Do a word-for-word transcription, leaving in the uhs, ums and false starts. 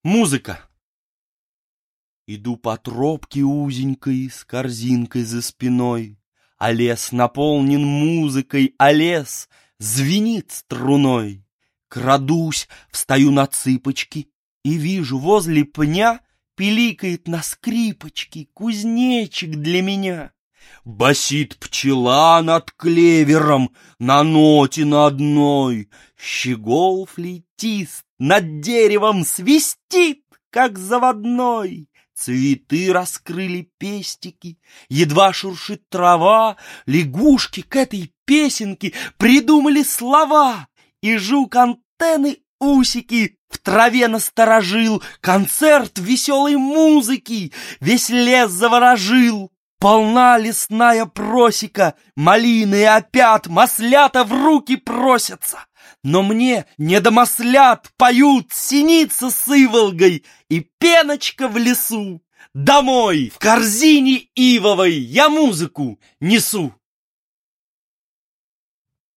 Музыка. Иду по тропке узенькой с корзинкой за спиной, а лес наполнен музыкой, а лес звенит струной. Крадусь, встаю на цыпочки и вижу, возле пня пиликает на скрипочке кузнечик для меня. Басит пчела над клевером на ноте на одной, щегол-флейтист над деревом свистит, как заводной. Цветы раскрыли пестики, едва шуршит трава, лягушки к этой песенке придумали слова, и жук антенны усики в траве насторожил, концерт веселой музыки весь лес заворожил. Полна лесная просека, малины и опят, маслята в руки просятся. Но мне не до маслят, поют синица с иволгой и пеночка в лесу. Домой в корзине ивовой я музыку несу.